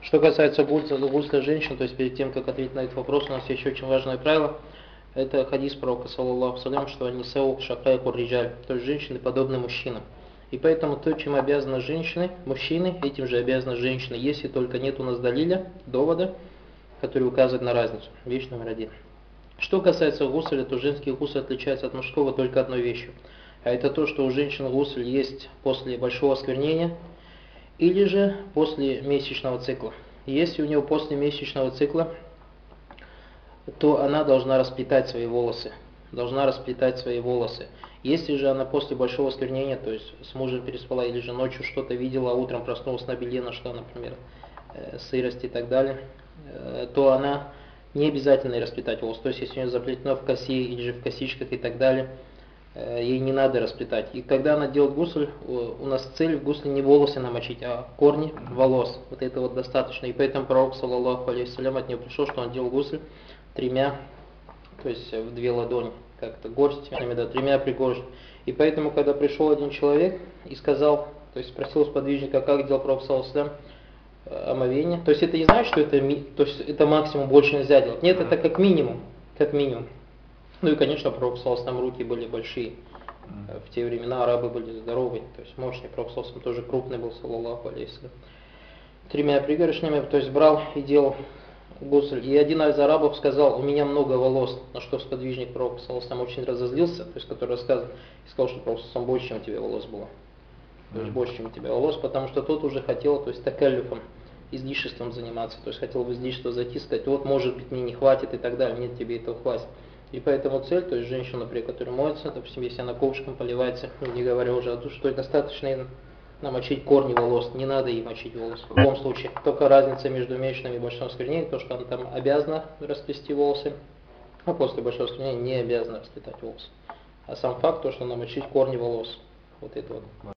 Что касается гусля женщин, то есть перед тем, как ответить на этот вопрос, у нас есть очень важное правило. Это хадис пророка, саллаллаху салям, что они сау шакайку риджаль, то есть женщины подобны мужчинам. И поэтому то, чем обязаны женщины, мужчины, этим же обязаны женщины, если только нет у нас далиля, довода, который указывает на разницу. Вещь номер один. Что касается гусля, то женский гусль отличается от мужского только одной вещью. А это то, что у женщин гусль есть после большого осквернения или же после месячного цикла. Если у нее после месячного цикла, то она должна расплетать свои волосы. Если же она после большого осквернения, то есть с мужем переспала или же ночью что-то видела, а утром проснулась на белье, нашла, например, сырость и так далее, то она не обязательно ей расплетать волосы. То есть если у нее заплетено в косе или же в косичках и так далее, ей не надо расплетать. И когда она делает гусль, у нас цель в гусле не волосы намочить, а корни волос. Вот это вот достаточно. И поэтому пророк, саллаллаху алейхиссалям, от него пришел, что он делал гусль тремя, то есть в две ладони, как-то горсть, тремя пригоршнями. И поэтому, когда пришел один человек и сказал, то есть спросил у сподвижника, как делал пророк, саллаллаху алейхи омовение, то есть это не значит, что то есть это максимум, больше нельзя делать. Нет, это как минимум. Ну и, конечно, пророк, саллаллаху руки были большие. В те времена арабы были здоровые, то есть мощные. Пророк, саллаллаху тоже крупный был, саллаллаху алейхи. Тремя пригоршнями, то есть брал и делал гусль. И один из арабов сказал, у меня много волос, на что сподвижник пророка, саллаллаху очень разозлился, то есть который рассказывал, и сказал, что пророк сам больше, чем у тебя волос было. То есть больше, чем у тебя волос, потому что тот уже хотел, то есть такаллюфом, излишеством заниматься, то есть хотел в излишество зайти, сказать, вот может быть мне не хватит и так далее, нет, тебе этого хватит. И поэтому цель, то есть женщина, например, которая моется, допустим, если она ковшиком поливается, не говоря уже о том, что достаточно намочить корни волос, не надо ей мочить волосы. В любом случае, только разница между месячным и большим осквернением, то, что она там обязана расплести волосы, а после большого осквернения не обязана расплетать волосы. А сам факт, то, что намочить корни волос, вот это вот.